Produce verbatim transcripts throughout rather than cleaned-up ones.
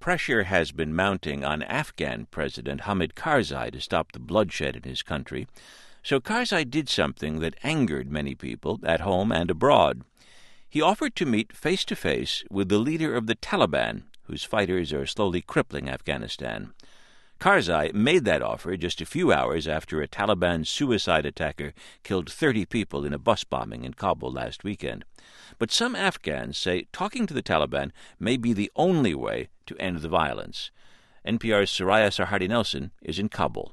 pressure has been mounting on Afghan President Hamid Karzai to stop the bloodshed in his country. So Karzai did something that angered many people at home and abroad. He offered to meet face-to-face with the leader of the Taliban, whose fighters are slowly crippling Afghanistan. Karzai made that offer just a few hours after a Taliban suicide attacker killed thirty people in a bus bombing in Kabul last weekend. But some Afghans say talking to the Taliban may be the only way to end the violence. N P R's Soraya Sarhadi-Nelson is in Kabul.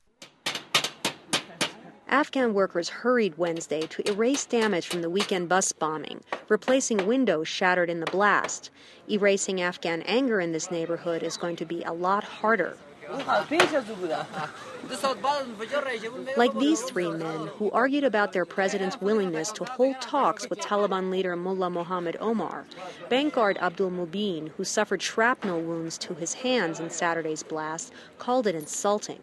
Afghan workers hurried Wednesday to erase damage from the weekend bus bombing, replacing windows shattered in the blast. Erasing Afghan anger in this neighborhood is going to be a lot harder. Like these three men who argued about their president's willingness to hold talks with Taliban leader Mullah Mohammed Omar. Bank guard Abdul Mubin, who suffered shrapnel wounds to his hands in Saturday's blast, called it insulting.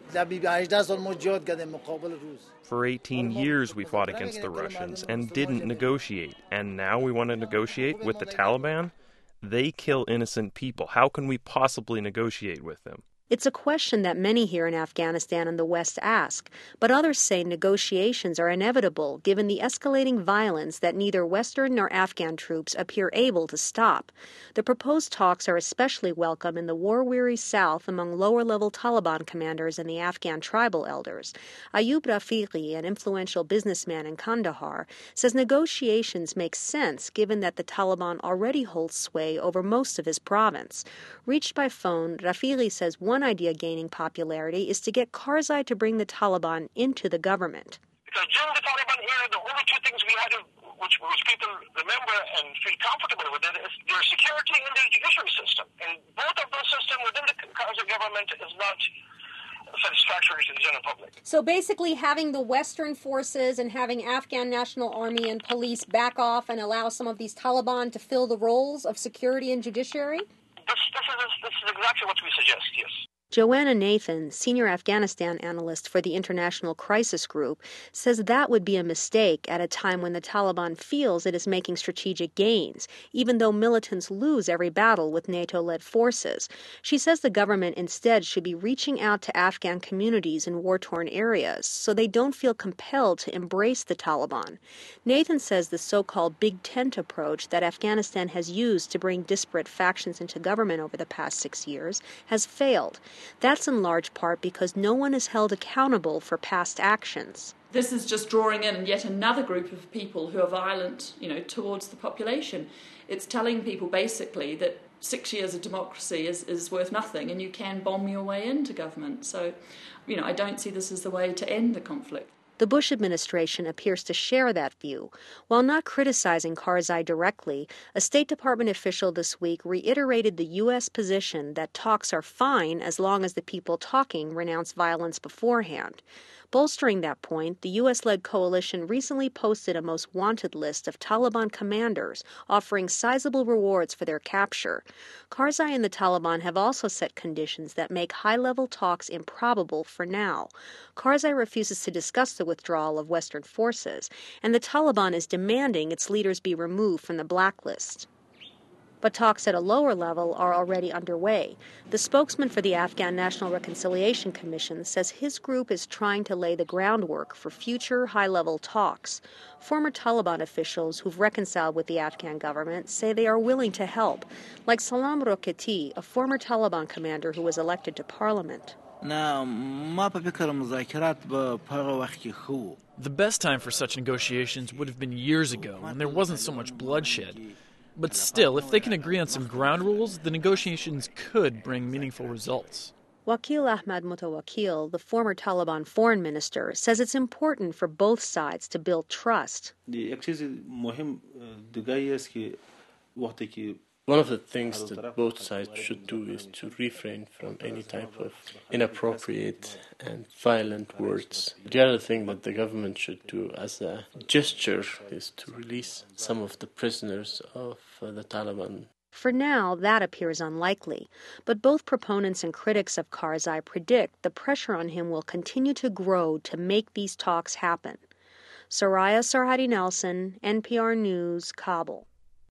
For eighteen years we fought against the Russians and didn't negotiate, and now we want to negotiate with the Taliban? They kill innocent people. How can we possibly negotiate with them? It's a question that many here in Afghanistan and the West ask, but others say negotiations are inevitable given the escalating violence that neither Western nor Afghan troops appear able to stop. The proposed talks are especially welcome in the war-weary South among lower-level Taliban commanders and the Afghan tribal elders. Ayub Rafiqi, an influential businessman in Kandahar, says negotiations make sense given that the Taliban already holds sway over most of his province. Reached by phone, Rafiqi says one One idea gaining popularity is to get Karzai to bring the Taliban into the government. Because during the Taliban era, the only two things we had, to, which, which people remember and feel comfortable with, it is their security and their judiciary system. And both of those systems within the Karzai government is not satisfactory to the general public. So basically having the Western forces and having Afghan National Army and police back off and allow some of these Taliban to fill the roles of security and judiciary? This, this, is, this is exactly what we suggest, yes. Joanna Nathan, senior Afghanistan analyst for the International Crisis Group, says that would be a mistake at a time when the Taliban feels it is making strategic gains, even though militants lose every battle with NATO-led forces. She says the government instead should be reaching out to Afghan communities in war-torn areas so they don't feel compelled to embrace the Taliban. Nathan says the so-called Big Tent approach that Afghanistan has used to bring disparate factions into government over the past six years has failed. That's in large part because no one is held accountable for past actions. This is just drawing in yet another group of people who are violent, you know, towards the population. It's telling people basically that six years of democracy is, is worth nothing and you can bomb your way into government. So, you know, I don't see this as the way to end the conflict. The Bush administration appears to share that view. While not criticizing Karzai directly, a State Department official this week reiterated the U S position that talks are fine as long as the people talking renounce violence beforehand. Bolstering that point, the U S-led coalition recently posted a most wanted list of Taliban commanders, offering sizable rewards for their capture. Karzai and the Taliban have also set conditions that make high-level talks improbable for now. Karzai refuses to discuss the withdrawal of Western forces, and the Taliban is demanding its leaders be removed from the blacklist. But talks at a lower level are already underway. The spokesman for the Afghan National Reconciliation Commission says his group is trying to lay the groundwork for future high-level talks. Former Taliban officials who've reconciled with the Afghan government say they are willing to help, like Salam Roketi, a former Taliban commander who was elected to parliament. The best time for such negotiations would have been years ago, when there wasn't so much bloodshed. But still, if they can agree on some ground rules, the negotiations could bring meaningful results. Waqil Ahmad Mutawakkil, the former Taliban foreign minister, says it's important for both sides to build trust. One of the things that both sides should do is to refrain from any type of inappropriate and violent words. The other thing that the government should do as a gesture is to release some of the prisoners of uh, the Taliban. For now, that appears unlikely, but both proponents and critics of Karzai predict the pressure on him will continue to grow to make these talks happen. Soraya Sarhadi-Nelson, N P R News, Kabul.